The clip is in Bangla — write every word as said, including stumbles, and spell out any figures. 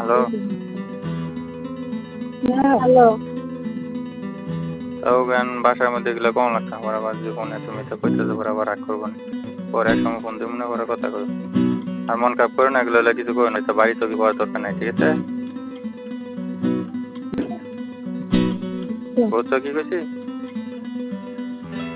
হ্যালো। হ্যাঁ, হ্যালো। তাও জ্ঞান বাসার মধ্যে গেলে কম লাগতো আমার আবার জীবনে তুমি তো কইতেছো পরে আবার রাগ করবো না। পরে এক সময় ফোন দিব না পরে কথা কই। আর মন খারাপ করে না এগুলো হলে কিছু করে না তো বাড়ি তো কি করার দরকার নাই ঠিক আছে? বুঝছো কি কইছি?